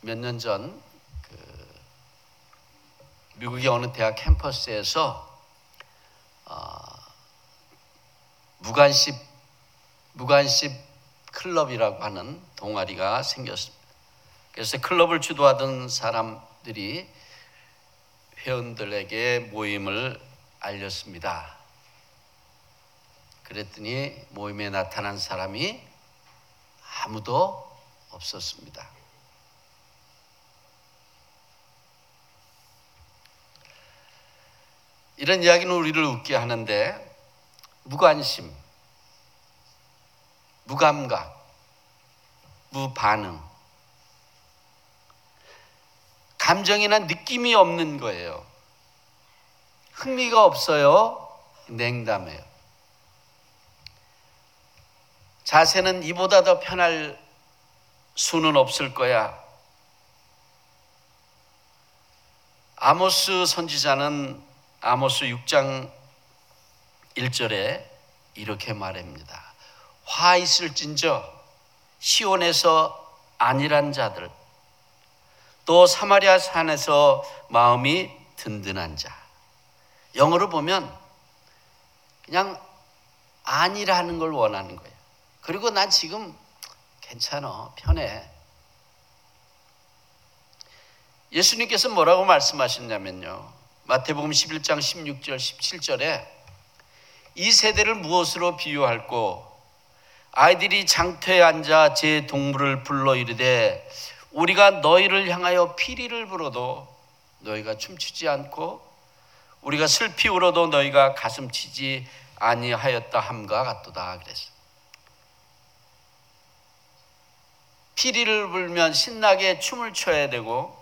몇 년 전 미국의 어느 대학 캠퍼스에서 무관십 클럽이라고 하는 동아리가 생겼습니다. 그래서 클럽을 주도하던 사람들이 회원들에게 모임을 알렸습니다. 그랬더니 모임에 나타난 사람이 아무도 없었습니다. 이런 이야기는 우리를 웃게 하는데 무관심, 무감각, 무반응, 감정이나 느낌이 없는 거예요. 흥미가 없어요. 냉담해요. 자세는 이보다 더 편할 수는 없을 거야. 아모스 선지자는 아모스 6장 1절에 이렇게 말합니다. 화 있을진저 시온에서 안일한 자들, 또 사마리아 산에서 마음이 든든한 자. 영어로 보면 그냥 안일하는 걸 원하는 거예요. 그리고 난 지금 괜찮아, 편해. 예수님께서 뭐라고 말씀하셨냐면요, 마태복음 11장 16절 17절에 이 세대를 무엇으로 비유할꼬? 아이들이 장터에 앉아 제 동물을 불러 이르되 우리가 너희를 향하여 피리를 불어도 너희가 춤추지 않고 우리가 슬피 울어도 너희가 가슴치지 아니하였다 함과 같도다 그랬어요. 피리를 불면 신나게 춤을 춰야 되고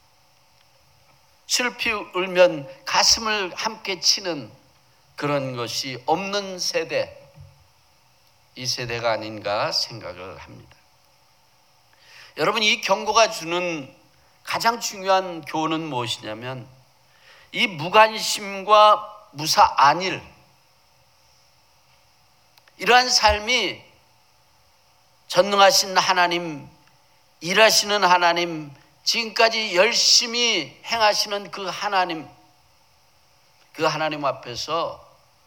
슬피 울면 가슴을 함께 치는 그런 것이 없는 세대, 이 세대가 아닌가 생각을 합니다. 여러분, 이 경고가 주는 가장 중요한 교훈은 무엇이냐면 이 무관심과 무사 안일, 이러한 삶이 전능하신 하나님, 일하시는 하나님, 지금까지 열심히 행하시는 그 하나님 앞에서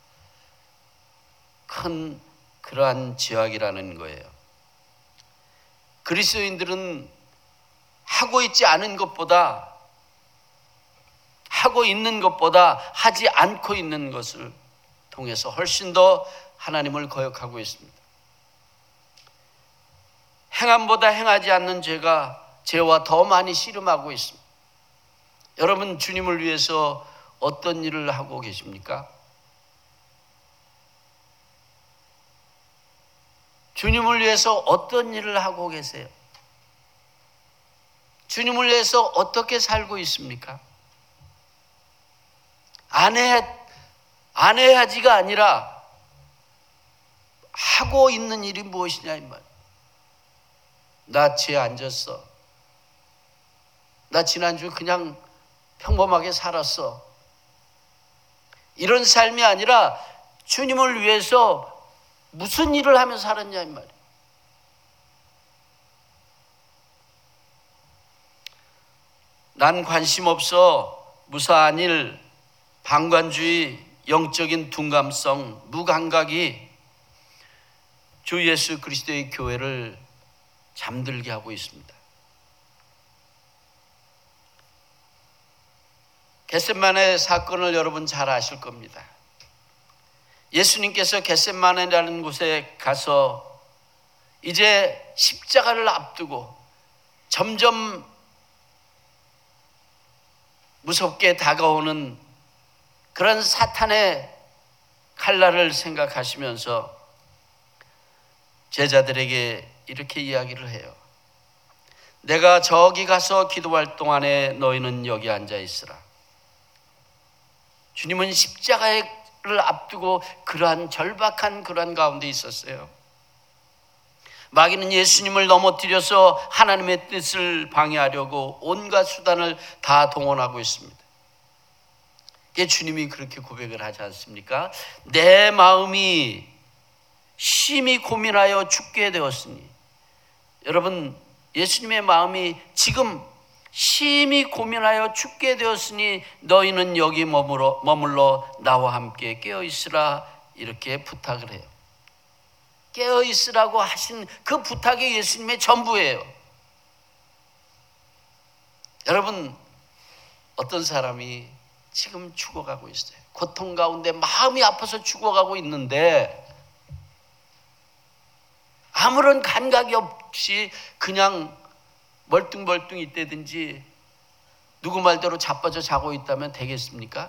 큰 그러한 죄악이라는 거예요. 그리스도인들은 하고 있지 않은 것보다, 하고 있는 것보다 하지 않고 있는 것을 통해서 훨씬 더 하나님을 거역하고 있습니다. 행함보다 행하지 않는 죄와 더 많이 씨름하고 있습니다. 여러분, 주님을 위해서 어떤 일을 하고 계십니까? 주님을 위해서 어떤 일을 하고 계세요? 주님을 위해서 어떻게 살고 있습니까? 안 해야지가 아니라 하고 있는 일이 무엇이냐 이 말. 나 집에 앉았어. 나 지난주 그냥 평범하게 살았어. 이런 삶이 아니라 주님을 위해서 무슨 일을 하며 살았냐 이 말이에요. 난 관심 없어, 무사한 일, 방관주의, 영적인 둔감성, 무감각이 주 예수 그리스도의 교회를 잠들게 하고 있습니다. 겟세마네 사건을 여러분 잘 아실 겁니다. 예수님께서 겟세마네라는 곳에 가서 이제 십자가를 앞두고 점점 무섭게 다가오는 그런 사탄의 칼날을 생각하시면서 제자들에게 이렇게 이야기를 해요. 내가 저기 가서 기도할 동안에 너희는 여기 앉아 있으라. 주님은 십자가를 앞두고 그러한 절박한 그러한 가운데 있었어요. 마귀는 예수님을 넘어뜨려서 하나님의 뜻을 방해하려고 온갖 수단을 다 동원하고 있습니다. 이게 주님이 그렇게 고백을 하지 않습니까? 내 마음이 심히 고민하여 죽게 되었으니. 여러분, 예수님의 마음이 지금 심히 고민하여 죽게 되었으니 너희는 여기 머물러 나와 함께 깨어있으라, 이렇게 부탁을 해요. 깨어있으라고 하신 그 부탁이 예수님의 전부예요. 여러분, 어떤 사람이 지금 죽어가고 있어요. 고통 가운데 마음이 아파서 죽어가고 있는데 아무런 감각이 없이 그냥 멀뚱멀뚱 있다든지 누구 말대로 자빠져 자고 있다면 되겠습니까?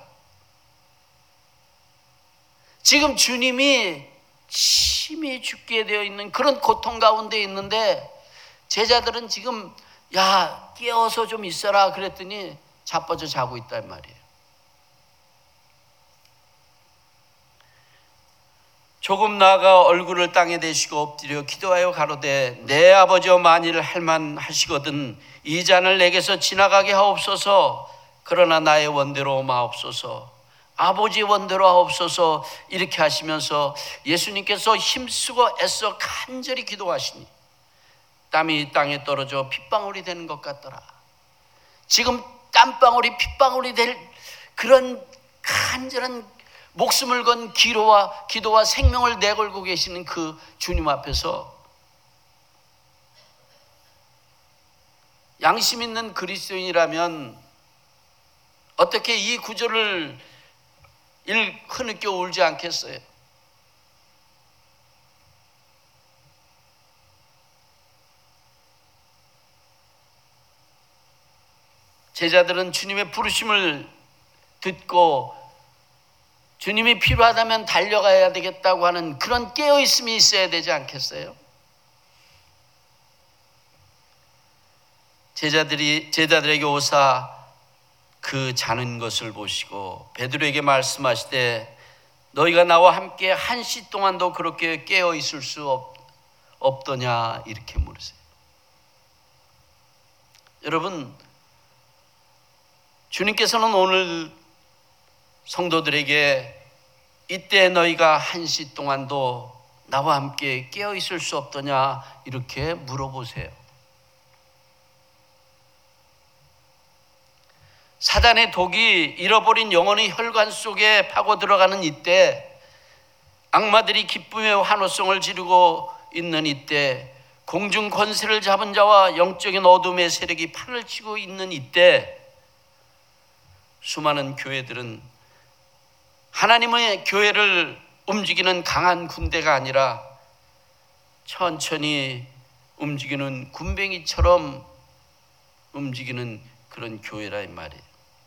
지금 주님이 심히 죽게 되어 있는 그런 고통 가운데 있는데 제자들은 지금 야, 깨어서 좀 있어라 그랬더니 자빠져 자고 있단 말이에요. 조금 나아가 얼굴을 땅에 대시고 엎드려 기도하여 가로되 내 아버지여, 만일 할만하시거든 이 잔을 내게서 지나가게 하옵소서. 그러나 나의 원대로 마옵소서. 아버지 원대로 하옵소서. 이렇게 하시면서 예수님께서 힘쓰고 애써 간절히 기도하시니 땀이 땅에 떨어져 핏방울이 되는 것 같더라. 지금 땀방울이 핏방울이 될 그런 간절한 목숨을 건 기도와 생명을 내걸고 계시는 그 주님 앞에서 양심 있는 그리스도인이라면 어떻게 이 구절을 흐느껴 울지 않겠어요? 제자들은 주님의 부르심을 듣고 주님이 필요하다면 달려가야 되겠다고 하는 그런 깨어있음이 있어야 되지 않겠어요? 제자들에게 오사 그 자는 것을 보시고 베드로에게 말씀하시되 너희가 나와 함께 한 시 동안도 그렇게 깨어있을 수 없더냐, 이렇게 물으세요. 여러분, 주님께서는 오늘 성도들에게 이때 너희가 한 시 동안도 나와 함께 깨어있을 수 없더냐, 이렇게 물어보세요. 사단의 독이 잃어버린 영혼의 혈관 속에 파고 들어가는 이때, 악마들이 기쁨의 환호성을 지르고 있는 이때, 공중 권세를 잡은 자와 영적인 어둠의 세력이 판을 치고 있는 이때, 수많은 교회들은 하나님의 교회를 움직이는 강한 군대가 아니라 천천히 움직이는 군뱅이처럼 움직이는 그런 교회라 이 말이에요.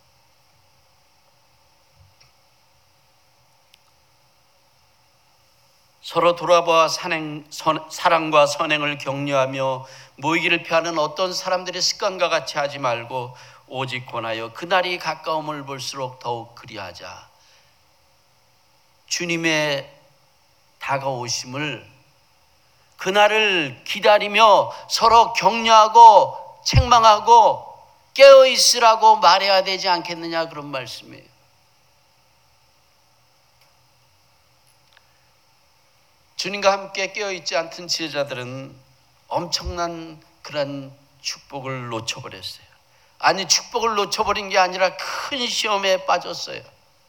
서로 돌아봐 사랑과 선행을 격려하며 모이기를 피하는 어떤 사람들의 습관과 같이 하지 말고 오직 권하여 그날이 가까움을 볼수록 더욱 그리하자. 주님의 다가오심을, 그날을 기다리며 서로 격려하고 책망하고 깨어있으라고 말해야 되지 않겠느냐, 그런 말씀이에요. 주님과 함께 깨어있지 않던 지혜자들은 엄청난 그런 축복을 놓쳐버렸어요. 아니, 축복을 놓쳐버린 게 아니라 큰 시험에 빠졌어요.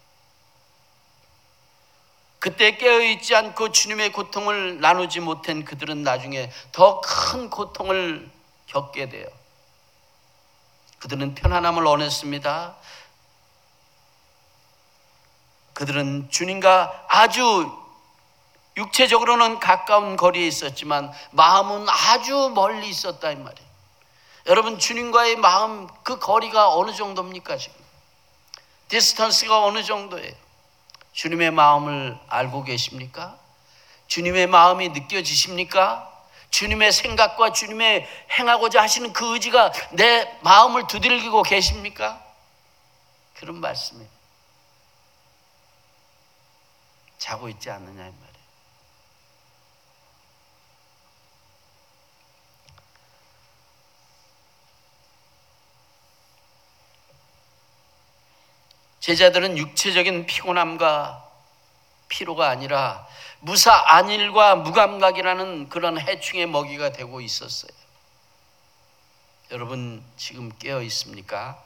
그때 깨어있지 않고 주님의 고통을 나누지 못한 그들은 나중에 더 큰 고통을 겪게 돼요. 그들은 편안함을 원했습니다. 그들은 주님과 아주 육체적으로는 가까운 거리에 있었지만 마음은 아주 멀리 있었다 이 말이에요. 여러분, 주님과의 마음, 그 거리가 어느 정도입니까? 지금 디스턴스가 어느 정도예요? 주님의 마음을 알고 계십니까? 주님의 마음이 느껴지십니까? 주님의 생각과 주님의 행하고자 하시는 그 의지가 내 마음을 두들기고 계십니까? 그런 말씀이에요. 자고 있지 않느냐 이 말이에요. 제자들은 육체적인 피곤함과 피로가 아니라 무사 안일과 무감각이라는 그런 해충의 먹이가 되고 있었어요. 여러분 지금 깨어 있습니까?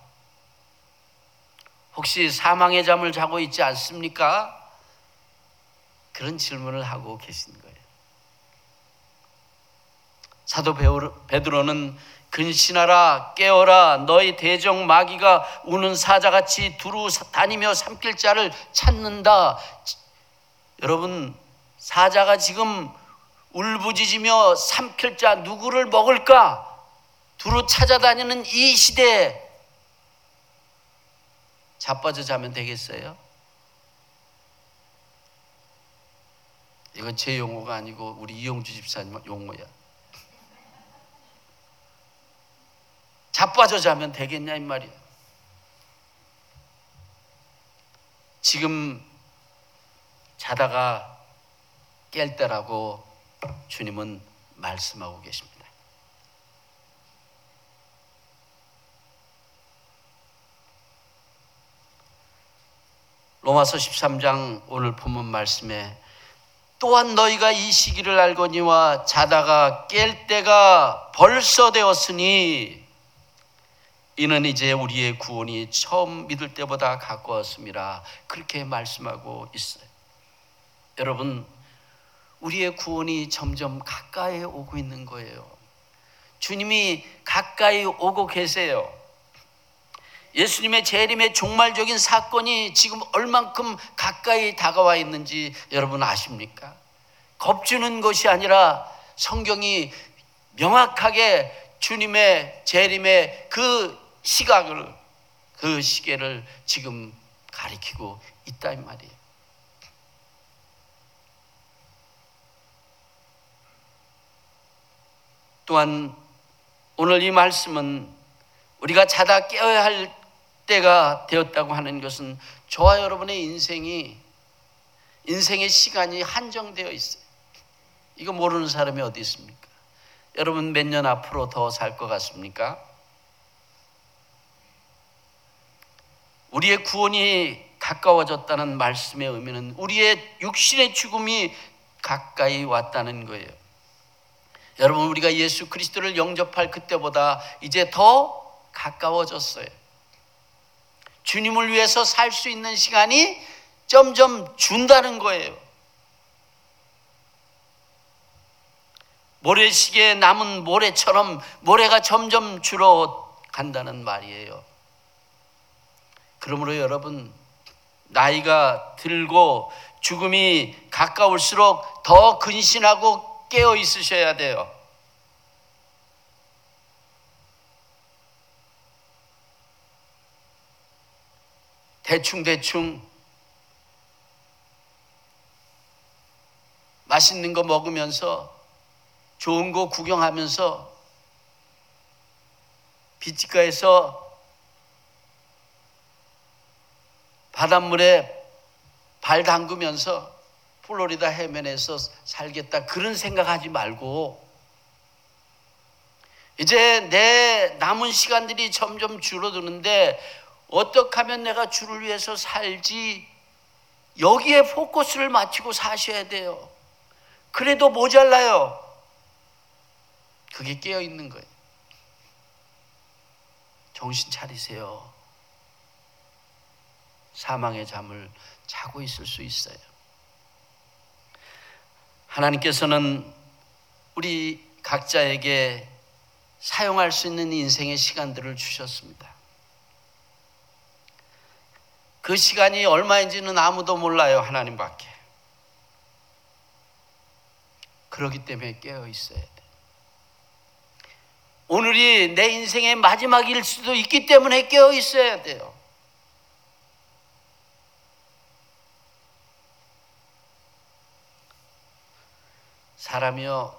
혹시 사망의 잠을 자고 있지 않습니까? 그런 질문을 하고 계신 거예요. 사도 베드로는 근신하라 깨어라 너희 대적 마귀가 우는 사자같이 두루 다니며 삼킬 자를 찾는다. 여러분 사자가 지금 울부짖으며 삼킬 자 누구를 먹을까 두루 찾아다니는 이 시대에 자빠져 자면 되겠어요? 이건 제 용어가 아니고 우리 이용주 집사님 용어야. 자빠져 자면 되겠냐 이 말이야. 지금 자다가 깰 때라고 주님은 말씀하고 계십니다. 로마서 13장 오늘 본문 말씀에 또한 너희가 이 시기를 알거니와 자다가 깰 때가 벌써 되었으니 이는 이제 우리의 구원이 처음 믿을 때보다 가까웠음이라 그렇게 말씀하고 있어요. 여러분 우리의 구원이 점점 가까이 오고 있는 거예요. 주님이 가까이 오고 계세요. 예수님의 재림의 종말적인 사건이 지금 얼만큼 가까이 다가와 있는지 여러분 아십니까? 겁주는 것이 아니라 성경이 명확하게 주님의 재림의 그 시각을 그 시계를 지금 가리키고 있다 이 말이에요. 또한 오늘 이 말씀은 우리가 자다 깨어야 할 때가 되었다고 하는 것은 저와 여러분의 인생의 시간이 한정되어 있어요. 이거 모르는 사람이 어디 있습니까? 여러분 몇 년 앞으로 더 살 것 같습니까? 우리의 구원이 가까워졌다는 말씀의 의미는 우리의 육신의 죽음이 가까이 왔다는 거예요. 여러분 우리가 예수 그리스도를 영접할 그때보다 이제 더 가까워졌어요. 주님을 위해서 살 수 있는 시간이 점점 준다는 거예요. 모래시계에 남은 모래처럼 모래가 점점 줄어간다는 말이에요. 그러므로 여러분 나이가 들고 죽음이 가까울수록 더 근신하고 깨어 있으셔야 돼요. 대충 맛있는 거 먹으면서 좋은 거 구경하면서 비치가에서 바닷물에 발 담그면서 플로리다 해변에서 살겠다 그런 생각하지 말고 이제 내 남은 시간들이 점점 줄어드는데 어떻게 하면 내가 주를 위해서 살지 여기에 포커스를 맞추고 사셔야 돼요. 그래도 모자라요. 그게 깨어있는 거예요. 정신 차리세요. 사망의 잠을 자고 있을 수 있어요. 하나님께서는 우리 각자에게 사용할 수 있는 인생의 시간들을 주셨습니다. 그 시간이 얼마인지는 아무도 몰라요. 하나님밖에. 그렇기 때문에 깨어 있어야 돼. 오늘이 내 인생의 마지막일 수도 있기 때문에 깨어 있어야 돼요. 사람이요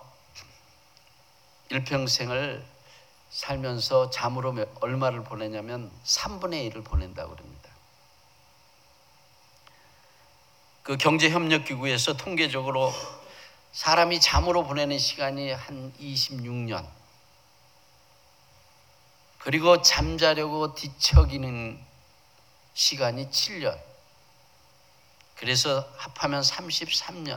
일평생을 살면서 잠으로 얼마를 보내냐면 3분의 1을 보낸다고 그럽니다. 그 경제협력기구에서 통계적으로 사람이 잠으로 보내는 시간이 한 26년, 그리고 잠자려고 뒤척이는 시간이 7년, 그래서 합하면 33년,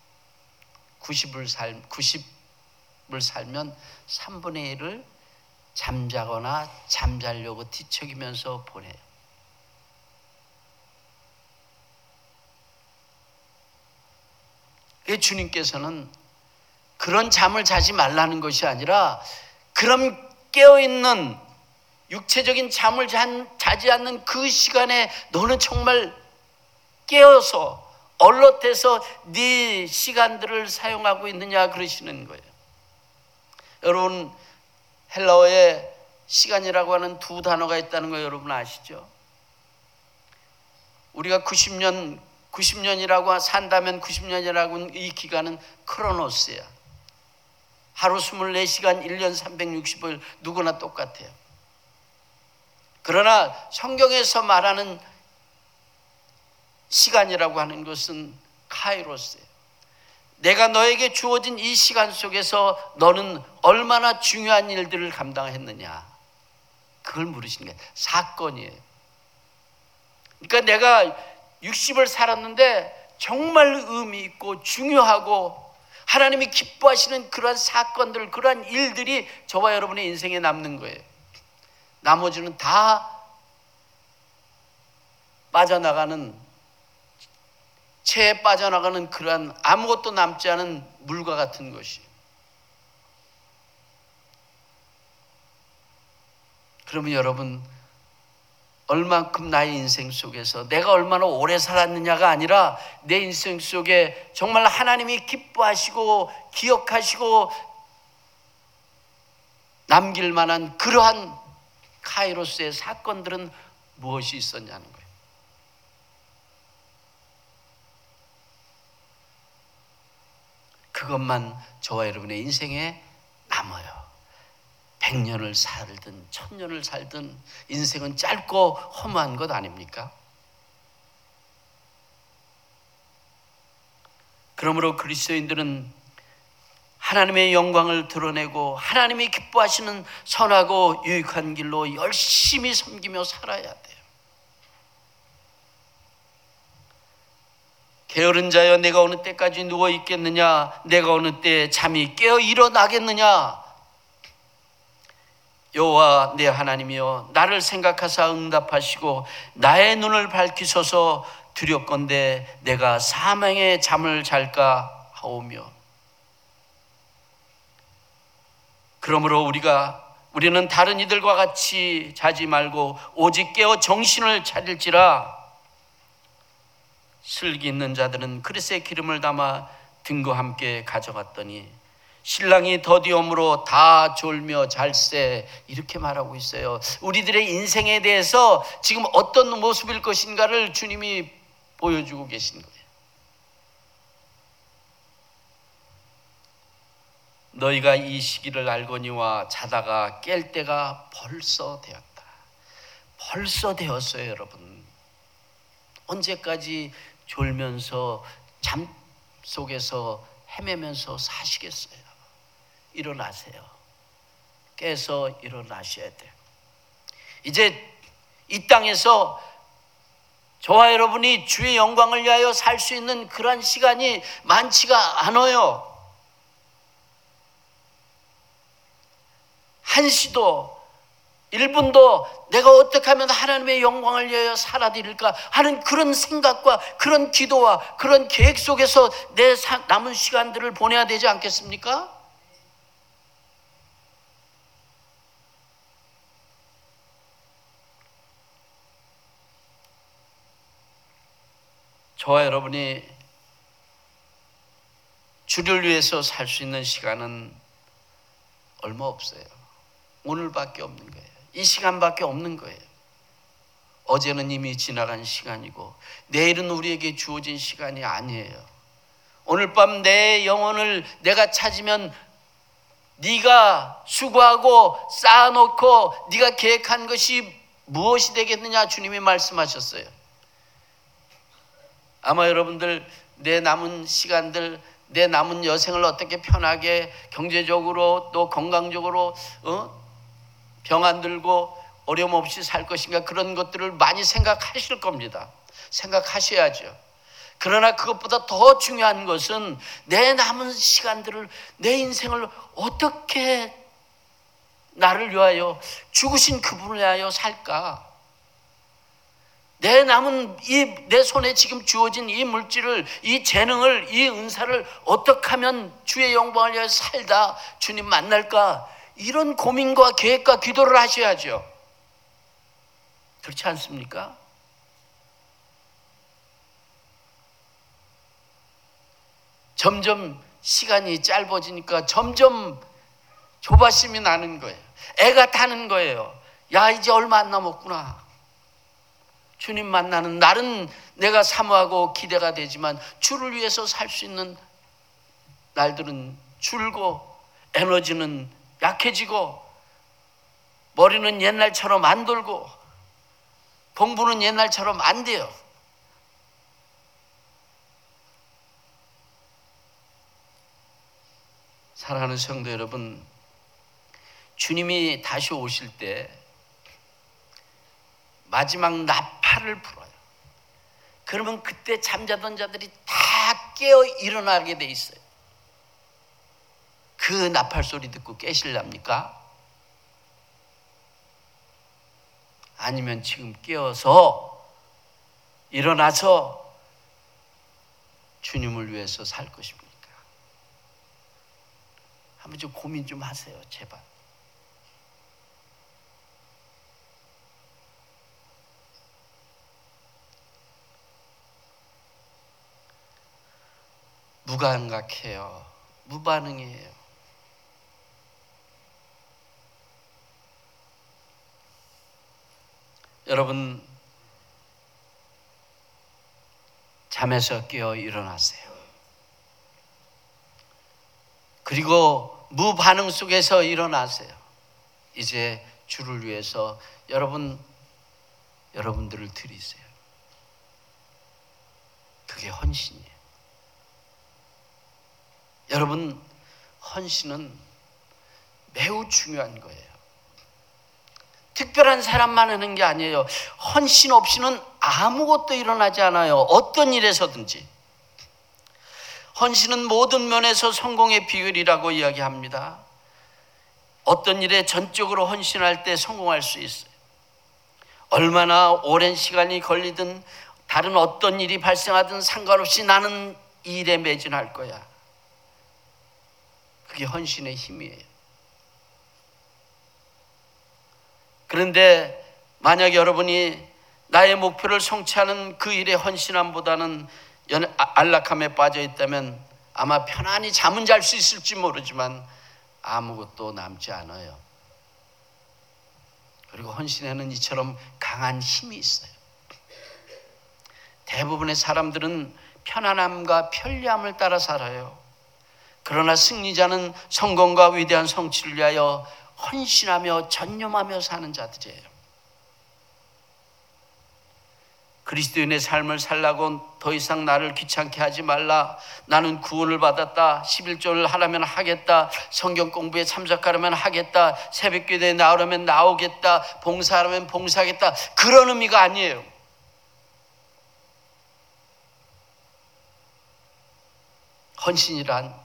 90을 살면 3분의 1을 잠자거나 잠자려고 뒤척이면서 보내요. 주님께서는 그런 잠을 자지 말라는 것이 아니라 그런 깨어있는 육체적인 잠을 자지 않는 그 시간에 너는 정말 깨어서 얼럿해서 네 시간들을 사용하고 있느냐 그러시는 거예요. 여러분, 헬라어에 시간이라고 하는 두 단어가 있다는 거 여러분 아시죠? 우리가 90년이라고 산다면 90년이라고 이 기간은 크로노스야. 하루 24시간 1년 365일 누구나 똑같아요. 그러나 성경에서 말하는 시간이라고 하는 것은 카이로스예요. 내가 너에게 주어진 이 시간 속에서 너는 얼마나 중요한 일들을 감당했느냐, 그걸 물으시는 게 사건이에요. 그러니까 내가 60을 살았는데 정말 의미 있고 중요하고 하나님이 기뻐하시는 그러한 사건들, 그러한 일들이 저와 여러분의 인생에 남는 거예요. 나머지는 다 빠져나가는, 체에 빠져나가는 그러한 아무것도 남지 않은 물과 같은 것이. 그러면 여러분, 얼만큼 나의 인생 속에서 내가 얼마나 오래 살았느냐가 아니라 내 인생 속에 정말 하나님이 기뻐하시고 기억하시고 남길 만한 그러한 카이로스의 사건들은 무엇이 있었냐는 거예요. 그것만 저와 여러분의 인생에 남아요. 100년을 살든 1000년을 살든 인생은 짧고 허무한 것 아닙니까? 그러므로 그리스도인들은 하나님의 영광을 드러내고 하나님이 기뻐하시는 선하고 유익한 길로 열심히 섬기며 살아야 돼요. 게으른 자여, 내가 어느 때까지 누워 있겠느냐? 내가 어느 때 잠이 깨어 일어나겠느냐? 여호와 내 하나님이여, 나를 생각하사 응답하시고 나의 눈을 밝히소서. 두렵건대 내가 사망의 잠을 잘까 하오며. 그러므로 우리는 다른 이들과 같이 자지 말고 오직 깨어 정신을 차릴지라. 슬기 있는 자들은 그릇에 기름을 담아 등과 함께 가져갔더니 신랑이 더디옴으로 다 졸며 잘세, 이렇게 말하고 있어요. 우리들의 인생에 대해서 지금 어떤 모습일 것인가를 주님이 보여주고 계신 거예요. 너희가 이 시기를 알거니와 자다가 깰 때가 벌써 되었다. 벌써 되었어요, 여러분. 언제까지 졸면서 잠 속에서 헤매면서 사시겠어요? 일어나세요. 깨서 일어나셔야 돼요. 이제 이 땅에서 저와 여러분이 주의 영광을 위하여 살 수 있는 그러한 시간이 많지가 않아요. 한시도 1분도 내가 어떻게 하면 하나님의 영광을 위하여 살아드릴까 하는 그런 생각과 그런 기도와 그런 계획 속에서 내 남은 시간들을 보내야 되지 않겠습니까? 저와 여러분이 주를 위해서 살 수 있는 시간은 얼마 없어요. 오늘밖에 없는 거예요. 이 시간밖에 없는 거예요. 어제는 이미 지나간 시간이고 내일은 우리에게 주어진 시간이 아니에요. 오늘 밤 내 영혼을 내가 찾으면 네가 수고하고 쌓아놓고 네가 계획한 것이 무엇이 되겠느냐, 주님이 말씀하셨어요. 아마 여러분들 내 남은 시간들, 내 남은 여생을 어떻게 편하게 경제적으로 또 건강적으로 병 안 들고 어려움 없이 살 것인가, 그런 것들을 많이 생각하실 겁니다. 생각하셔야죠. 그러나 그것보다 더 중요한 것은 내 남은 시간들을, 내 인생을 어떻게 나를 위하여 죽으신 그분을 위하여 살까? 내 남은 내 손에 지금 주어진 이 물질을, 이 재능을, 이 은사를 어떻게 하면 주의 영광을 위하여 살다 주님 만날까? 이런 고민과 계획과 기도를 하셔야죠. 그렇지 않습니까? 점점 시간이 짧아지니까 점점 조바심이 나는 거예요. 애가 타는 거예요. 야, 이제 얼마 안 남았구나. 주님 만나는 날은 내가 사모하고 기대가 되지만 주를 위해서 살 수 있는 날들은 줄고 에너지는 약해지고 머리는 옛날처럼 안 돌고 공부는 옛날처럼 안 돼요. 사랑하는 성도 여러분, 주님이 다시 오실 때 마지막 나팔을 불어요. 그러면 그때 잠자던 자들이 다 깨어 일어나게 돼 있어요. 그 나팔 소리 듣고 깨실랍니까? 아니면 지금 깨어서 일어나서 주님을 위해서 살 것입니까? 한번 좀 고민 좀 하세요, 제발. 무감각해요. 무반응이에요. 여러분, 잠에서 깨어 일어나세요. 그리고 무반응 속에서 일어나세요. 이제 주를 위해서 여러분들을 드리세요. 그게 헌신이에요. 여러분, 헌신은 매우 중요한 거예요. 특별한 사람만 하는 게 아니에요. 헌신 없이는 아무것도 일어나지 않아요. 어떤 일에서든지. 헌신은 모든 면에서 성공의 비결이라고 이야기합니다. 어떤 일에 전적으로 헌신할 때 성공할 수 있어요. 얼마나 오랜 시간이 걸리든 다른 어떤 일이 발생하든 상관없이 나는 이 일에 매진할 거야. 그게 헌신의 힘이에요. 그런데 만약 여러분이 나의 목표를 성취하는 그 일에 헌신함보다는 안락함에 빠져 있다면 아마 편안히 잠은 잘 수 있을지 모르지만 아무것도 남지 않아요. 그리고 헌신에는 이처럼 강한 힘이 있어요. 대부분의 사람들은 편안함과 편리함을 따라 살아요. 그러나 승리자는 성공과 위대한 성취를 위하여 헌신하며 전념하며 사는 자들이에요. 그리스도인의 삶을 살라고 더 이상 나를 귀찮게 하지 말라. 나는 구원을 받았다. 11조를 하라면 하겠다. 성경 공부에 참석하려면 하겠다. 새벽기도에 나오려면 나오겠다. 봉사하려면 봉사하겠다. 그런 의미가 아니에요. 헌신이란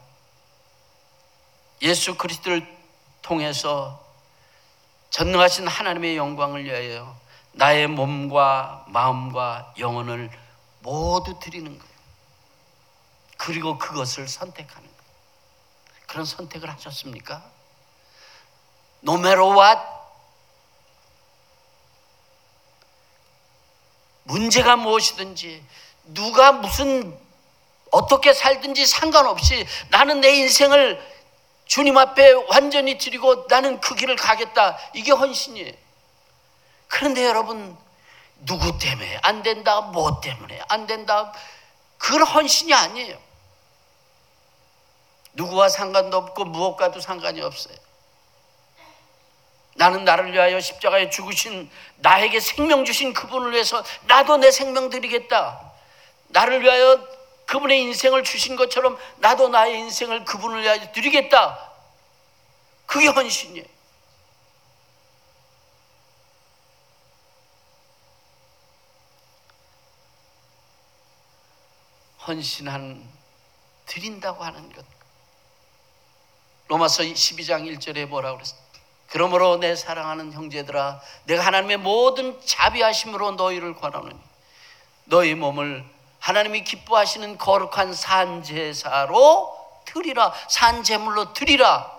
예수 그리스도를 통해서 전능하신 하나님의 영광을 위하여 나의 몸과 마음과 영혼을 모두 드리는 거예요. 그리고 그것을 선택하는 거예요. 그런 선택을 하셨습니까? No matter what, 문제가 무엇이든지 누가 무슨 어떻게 살든지 상관없이 나는 내 인생을 주님 앞에 완전히 드리고 나는 그 길을 가겠다. 이게 헌신이에요. 그런데 여러분, 누구 때문에 안 된다, 뭐 때문에 안 된다, 그건 헌신이 아니에요. 누구와 상관도 없고 무엇과도 상관이 없어요. 나는 나를 위하여 십자가에 죽으신, 나에게 생명 주신 그분을 위해서 나도 내 생명 드리겠다. 나를 위하여 그분의 인생을 주신 것처럼 나도 나의 인생을 그분을 위하여 드리겠다. 그게 헌신이에요. 드린다고 하는 것. 로마서 12장 1절에 뭐라고 그랬어요? 그러므로 내 사랑하는 형제들아, 내가 하나님의 모든 자비하심으로 너희를 권하노니 너희 몸을 하나님이 기뻐하시는 거룩한 산제사로 드리라. 산제물로 드리라.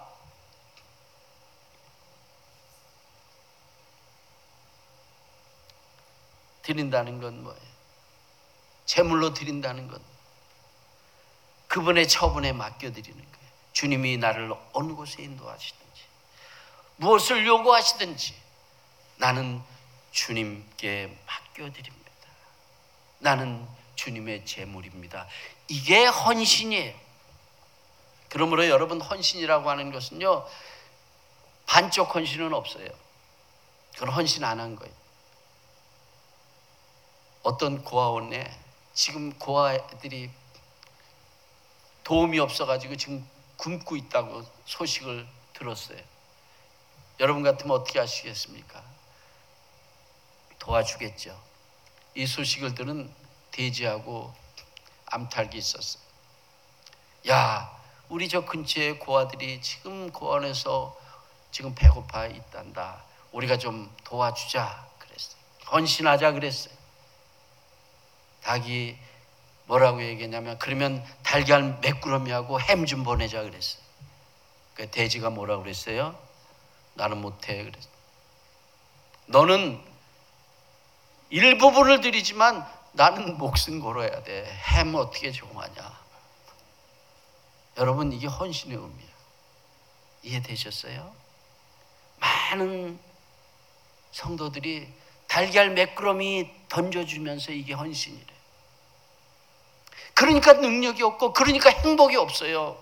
드린다는 건 뭐예요? 제물로 드린다는 건 그분의 처분에 맡겨드리는 거예요. 주님이 나를 어느 곳에 인도하시든지 무엇을 요구하시든지 나는 주님께 맡겨드립니다. 나는 주님의 제물입니다. 이게 헌신이에요. 그러므로 여러분, 헌신이라고 하는 것은요, 반쪽 헌신은 없어요. 그건 헌신 안 한 거예요. 어떤 고아원에 지금 고아들이 도움이 없어가지고 지금 굶고 있다고 소식을 들었어요. 여러분 같으면 어떻게 하시겠습니까? 도와주겠죠. 이 소식을 들은 돼지하고 암탉이 있었어요. 야, 우리 저 근처에 고아들이 지금 고아원에서 지금 배고파 있단다. 우리가 좀 도와주자 그랬어요. 헌신하자 그랬어요. 닭이 뭐라고 얘기했냐면, 그러면 달걀 몇 그릇하고 햄 좀 보내자 그랬어요. 그 돼지가 뭐라고 그랬어요? 나는 못해 그랬어요. 너는 일부분을 드리지만 나는 목숨 걸어야 돼. 햄 어떻게 정하냐. 여러분, 이게 헌신의 의미야. 이해되셨어요? 많은 성도들이 달걀 몇 그릇이 던져주면서 이게 헌신이래. 그러니까 능력이 없고, 그러니까 행복이 없어요.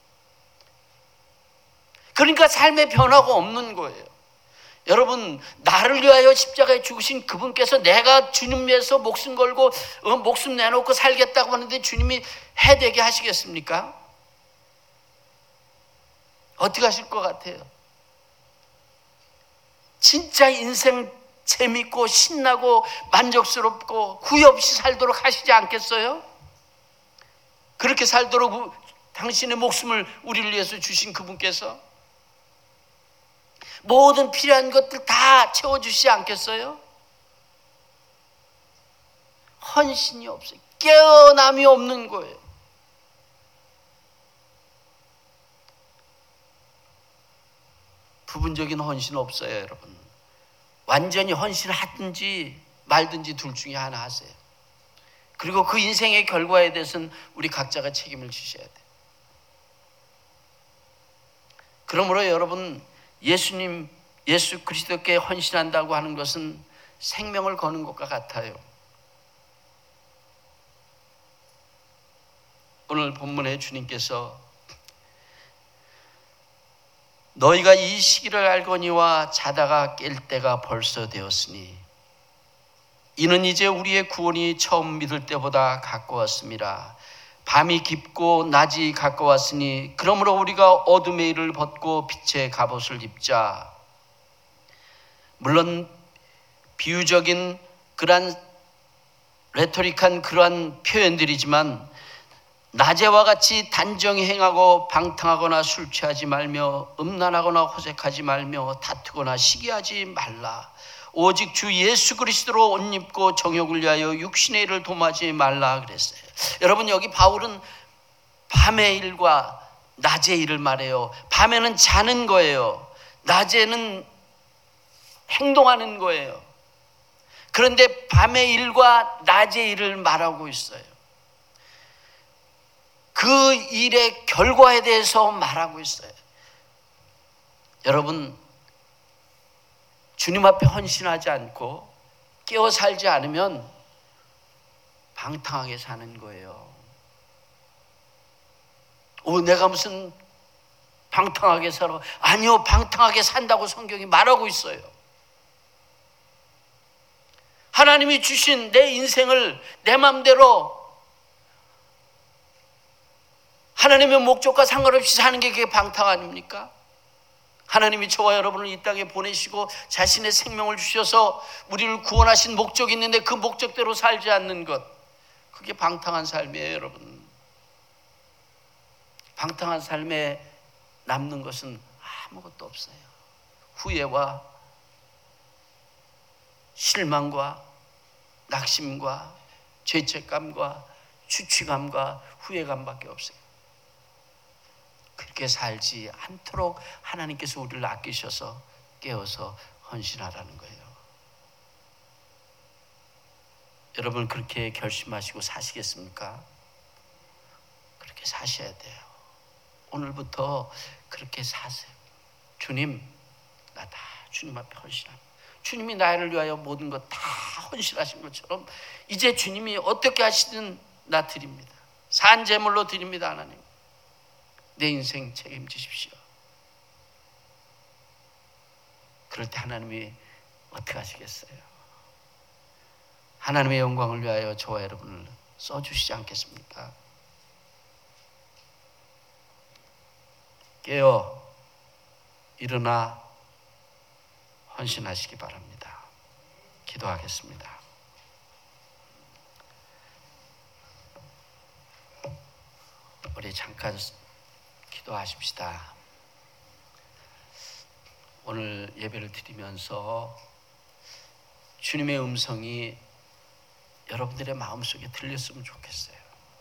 그러니까 삶의 변화가 없는 거예요. 여러분, 나를 위하여 십자가에 죽으신 그분께서 내가 주님 위해서 목숨 걸고 목숨 내놓고 살겠다고 하는데 주님이 해되게 하시겠습니까? 어떻게 하실 것 같아요? 진짜 인생 재밌고 신나고 만족스럽고 후회 없이 살도록 하시지 않겠어요? 그렇게 살도록 당신의 목숨을 우리를 위해서 주신 그분께서 모든 필요한 것들 다 채워주시지 않겠어요? 헌신이 없어요. 깨어남이 없는 거예요. 부분적인 헌신 없어요, 여러분. 완전히 헌신하든지 말든지 둘 중에 하나 하세요. 그리고 그 인생의 결과에 대해서는 우리 각자가 책임을 지셔야 돼요. 그러므로 여러분, 예수 그리스도께 헌신한다고 하는 것은 생명을 거는 것과 같아요. 오늘 본문에 주님께서 너희가 이 시기를 알거니와 자다가 깰 때가 벌써 되었으니 이는 이제 우리의 구원이 처음 믿을 때보다 가까웠습니다. 밤이 깊고 낮이 가까웠으니 그러므로 우리가 어둠의 일을 벗고 빛의 갑옷을 입자. 물론 비유적인 그러한 레토릭한 그러한 표현들이지만 낮에와 같이 단정히 행하고 방탕하거나 술 취하지 말며 음란하거나 호색하지 말며 다투거나 시기하지 말라. 오직 주 예수 그리스도로 옷 입고 정욕을 위하여 육신의 일을 도모하지 말라 그랬어요. 여러분, 여기 바울은 밤의 일과 낮의 일을 말해요. 밤에는 자는 거예요. 낮에는 행동하는 거예요. 그런데 밤의 일과 낮의 일을 말하고 있어요. 그 일의 결과에 대해서 말하고 있어요. 여러분, 주님 앞에 헌신하지 않고 깨어 살지 않으면 방탕하게 사는 거예요. 내가 무슨 방탕하게 살아? 아니요, 방탕하게 산다고 성경이 말하고 있어요. 하나님이 주신 내 인생을 내 마음대로 하나님의 목적과 상관없이 사는 게 그게 방탕 아닙니까? 하나님이 저와 여러분을 이 땅에 보내시고 자신의 생명을 주셔서 우리를 구원하신 목적이 있는데 그 목적대로 살지 않는 것, 그게 방탕한 삶이에요, 여러분. 방탕한 삶에 남는 것은 아무것도 없어요. 후회와 실망과 낙심과 죄책감과 수치감과 후회감밖에 없어요. 그렇게 살지 않도록 하나님께서 우리를 아끼셔서 깨워서 헌신하라는 거예요. 여러분 그렇게 결심하시고 사시겠습니까? 그렇게 사셔야 돼요. 오늘부터 그렇게 사세요. 주님, 나 다 주님 앞에 헌신합니다. 주님이 나를 위하여 모든 것 다 헌신하신 것처럼 이제 주님이 어떻게 하시든 나 드립니다. 산 제물로 드립니다. 하나님, 내 인생 책임지십시오. 그럴 때 하나님이 어떻게 하시겠어요? 하나님의 영광을 위하여 저와 여러분을 써주시지 않겠습니까? 깨어 일어나 헌신하시기 바랍니다. 기도하겠습니다. 우리 잠깐 기도하십시다. 오늘 예배를 드리면서 주님의 음성이 여러분들의 마음속에 들렸으면 좋겠어요.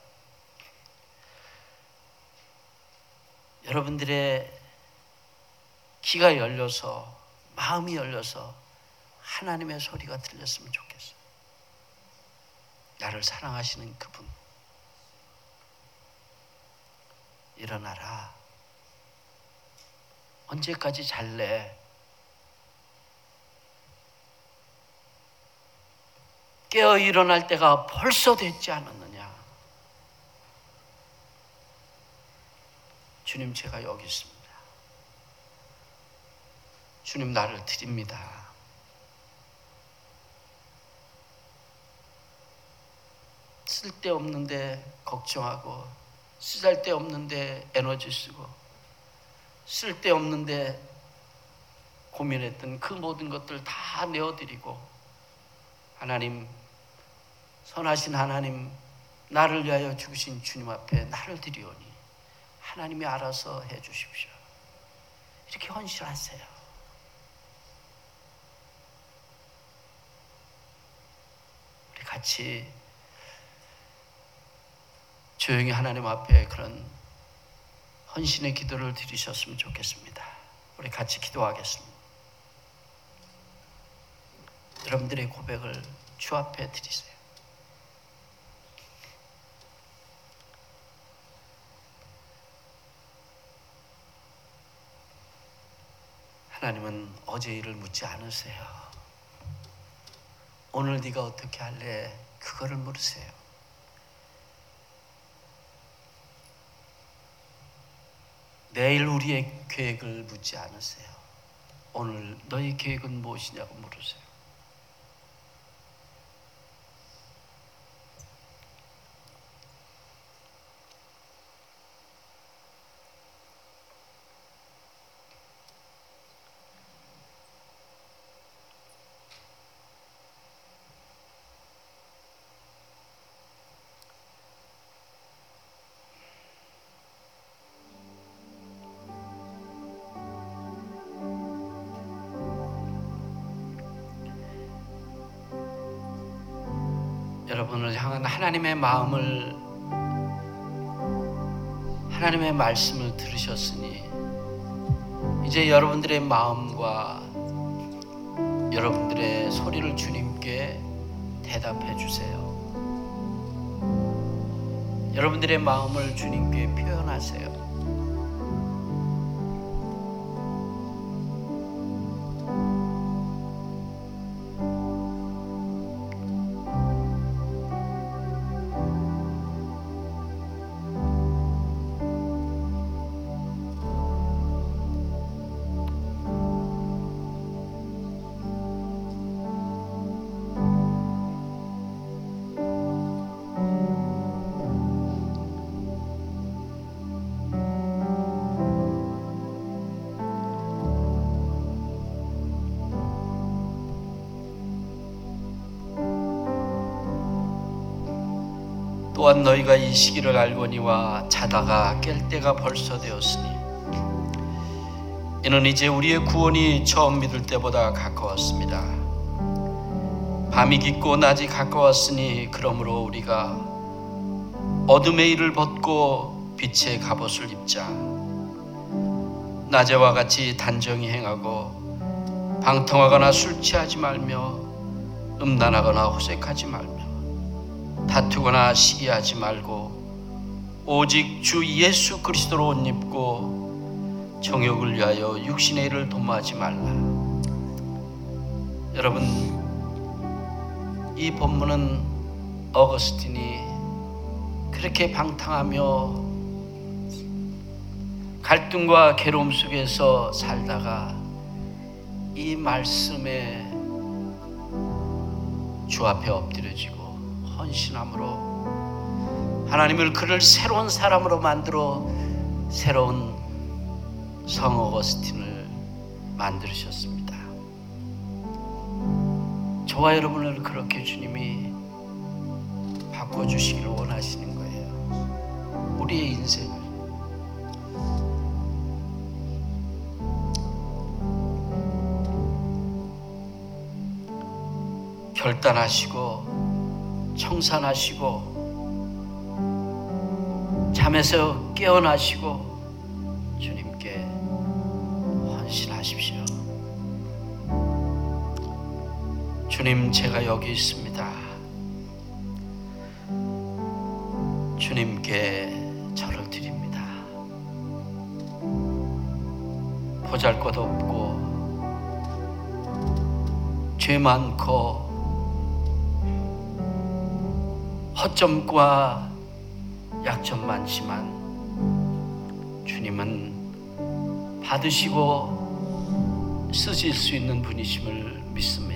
여러분들의 귀가 열려서, 마음이 열려서 하나님의 소리가 들렸으면 좋겠어요. 나를 사랑하시는 그분, 일어나라. 언제까지 잘래? 깨어 일어날 때가 벌써 됐지 않았느냐? 주님, 제가 여기 있습니다. 주님, 나를 드립니다. 쓸데없는데 걱정하고, 쓰잘데없는데 에너지 쓰고, 쓸데없는데 고민했던 그 모든 것들 다 내어드리고, 하나님, 선하신 하나님, 나를 위하여 죽으신 주님 앞에 나를 드리오니 하나님이 알아서 해 주십시오. 이렇게 헌신하세요. 우리 같이 조용히 하나님 앞에 그런 헌신의 기도를 드리셨으면 좋겠습니다. 우리 같이 기도하겠습니다. 여러분들의 고백을 주 앞에 드리세요. 하나님은 어제 일을 묻지 않으세요. 오늘 네가 어떻게 할래? 그거를 물으세요. 내일 우리의 계획을 묻지 않으세요. 오늘 너의 계획은 무엇이냐고 물으세요. 여러분을 향한 하나님의 마음을, 하나님의 말씀을 들으셨으니 이제 여러분들의 마음과 여러분들의 소리를 주님께 대답해 주세요. 여러분들의 마음을 주님께 표현하세요. 또한 너희가 이 시기를 알거니와 자다가 깰 때가 벌써 되었으니 이는 이제 우리의 구원이 처음 믿을 때보다 가까웠습니다. 밤이 깊고 낮이 가까웠으니 그러므로 우리가 어둠의 일을 벗고 빛의 갑옷을 입자. 낮에와 같이 단정히 행하고 방탕하거나 술 취하지 말며 음란하거나 호색하지 말며 다투거나 시기하지 말고 오직 주 예수 그리스도로 옷 입고 정욕을 위하여 육신의 일을 도모하지 말라. 여러분, 이 본문은 어거스틴이 그렇게 방탕하며 갈등과 괴로움 속에서 살다가 이 말씀에 주 앞에 엎드려지고 헌신함으로 하나님을 그를 새로운 사람으로 만들어 새로운 성 어거스틴을 만들으셨습니다. 저와 여러분을 그렇게 주님이 바꿔주시기를 원하시는 거예요. 우리의 인생을. 결단하시고 청산하시고 잠에서 깨어나시고 주님께 헌신하십시오. 주님, 제가 여기 있습니다. 주님께 저를 드립니다. 보잘것없고 죄 많고 허점과 약점 많지만 주님은 받으시고 쓰실 수 있는 분이심을 믿습니다.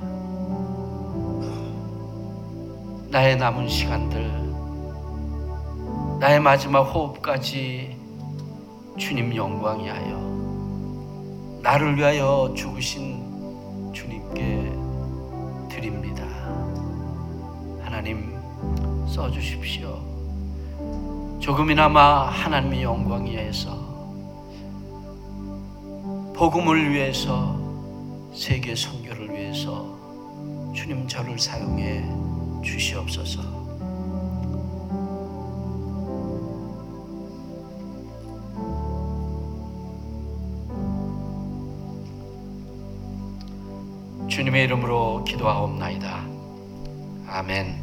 나의 남은 시간들, 나의 마지막 호흡까지 주님 영광이 하여 나를 위하여 죽으신 주님께 드립니다. 하나님, 써주십시오. 조금이나마 하나님의 영광 위해서, 복음을 위해서, 세계 선교를 위해서 주님 저를 사용해 주시옵소서. 주님의 이름으로 기도하옵나이다. 아멘.